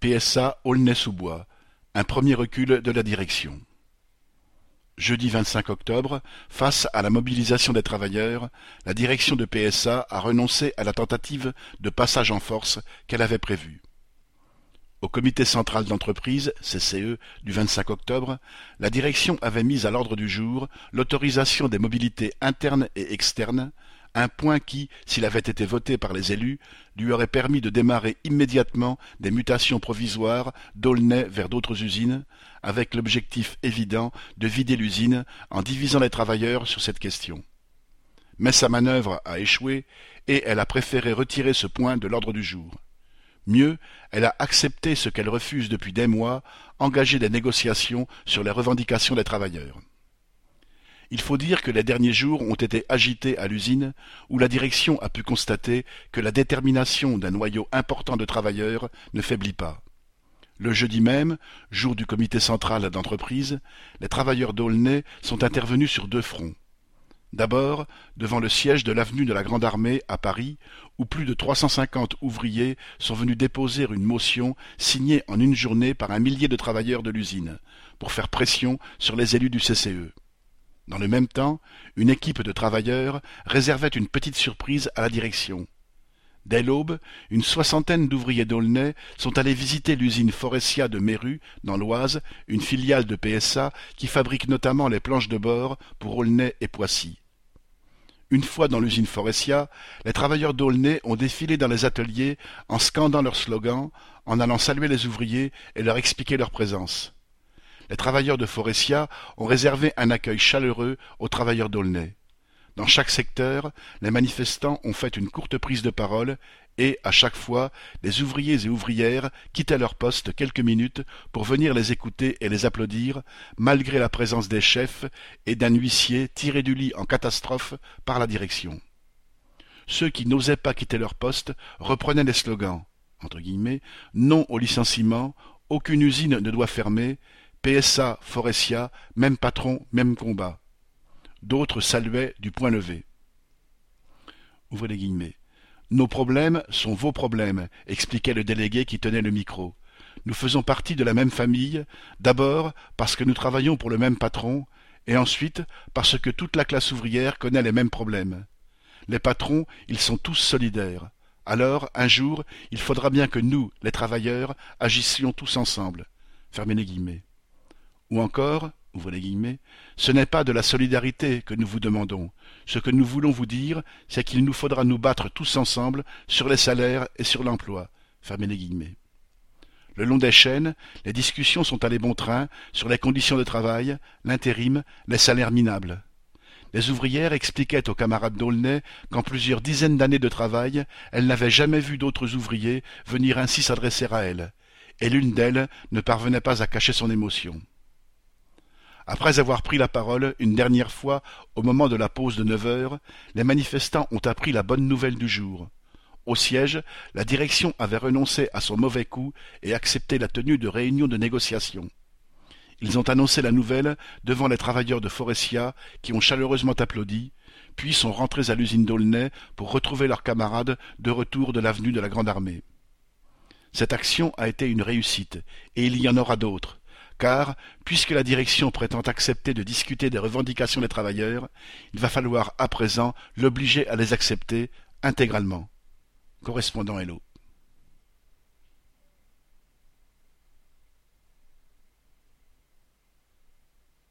PSA Aulnay-sous-Bois, un premier recul de la direction. Jeudi 25 octobre, face à la mobilisation des travailleurs, la direction de PSA a renoncé à la tentative de passage en force qu'elle avait prévue. Au comité central d'entreprise, CCE, du 25 octobre, la direction avait mis à l'ordre du jour l'autorisation des mobilités internes et externes, un point qui, s'il avait été voté par les élus, lui aurait permis de démarrer immédiatement des mutations provisoires d'Aulnay vers d'autres usines, avec l'objectif évident de vider l'usine en divisant les travailleurs sur cette question. Mais sa manœuvre a échoué et elle a préféré retirer ce point de l'ordre du jour. Mieux, elle a accepté ce qu'elle refuse depuis des mois, engager des négociations sur les revendications des travailleurs. Il faut dire que les derniers jours ont été agités à l'usine, où la direction a pu constater que la détermination d'un noyau important de travailleurs ne faiblit pas. Le jeudi même, jour du comité central d'entreprise, les travailleurs d'Aulnay sont intervenus sur deux fronts. D'abord, devant le siège de l'avenue de la Grande Armée à Paris, où plus de 350 ouvriers sont venus déposer une motion signée en une journée par un millier de travailleurs de l'usine, pour faire pression sur les élus du CCE. Dans le même temps, une équipe de travailleurs réservait une petite surprise à la direction. Dès l'aube, une soixantaine d'ouvriers d'Aulnay sont allés visiter l'usine Forestia de Méru, dans l'Oise, une filiale de PSA qui fabrique notamment les planches de bord pour Aulnay et Poissy. Une fois dans l'usine Forestia, les travailleurs d'Aulnay ont défilé dans les ateliers en scandant leur slogan, en allant saluer les ouvriers et leur expliquer leur présence. Les travailleurs de Forestia ont réservé un accueil chaleureux aux travailleurs d'Aulnay. Dans chaque secteur, les manifestants ont fait une courte prise de parole et, à chaque fois, les ouvriers et ouvrières quittaient leur poste quelques minutes pour venir les écouter et les applaudir, malgré la présence des chefs et d'un huissier tiré du lit en catastrophe par la direction. Ceux qui n'osaient pas quitter leur poste reprenaient les slogans, entre guillemets, « Non au licenciement, aucune usine ne doit fermer », PSA, Forestia, même patron, même combat. D'autres saluaient du poing levé. Ouvrez les guillemets. Nos problèmes sont vos problèmes, expliquait le délégué qui tenait le micro. Nous faisons partie de la même famille, d'abord parce que nous travaillons pour le même patron, et ensuite parce que toute la classe ouvrière connaît les mêmes problèmes. Les patrons, ils sont tous solidaires. Alors, un jour, il faudra bien que nous, les travailleurs, agissions tous ensemble. Fermez les guillemets. Ou encore, ouvrez les guillemets, ce n'est pas de la solidarité que nous vous demandons. Ce que nous voulons vous dire, c'est qu'il nous faudra nous battre tous ensemble sur les salaires et sur l'emploi. Fermez les guillemets. Le long des chaînes, les discussions sont allées bon train sur les conditions de travail, l'intérim, les salaires minables. Les ouvrières expliquaient aux camarades d'Aulnay qu'en plusieurs dizaines d'années de travail, elles n'avaient jamais vu d'autres ouvriers venir ainsi s'adresser à elles, et l'une d'elles ne parvenait pas à cacher son émotion. Après avoir pris la parole une dernière fois au moment de la pause de 9 heures, les manifestants ont appris la bonne nouvelle du jour. Au siège, la direction avait renoncé à son mauvais coup et accepté la tenue de réunions de négociation. Ils ont annoncé la nouvelle devant les travailleurs de Forestia qui ont chaleureusement applaudi, puis sont rentrés à l'usine d'Aulnay pour retrouver leurs camarades de retour de l'avenue de la Grande Armée. Cette action a été une réussite, et il y en aura d'autres. Car, puisque la direction prétend accepter de discuter des revendications des travailleurs, il va falloir à présent l'obliger à les accepter intégralement. Correspondant Hello.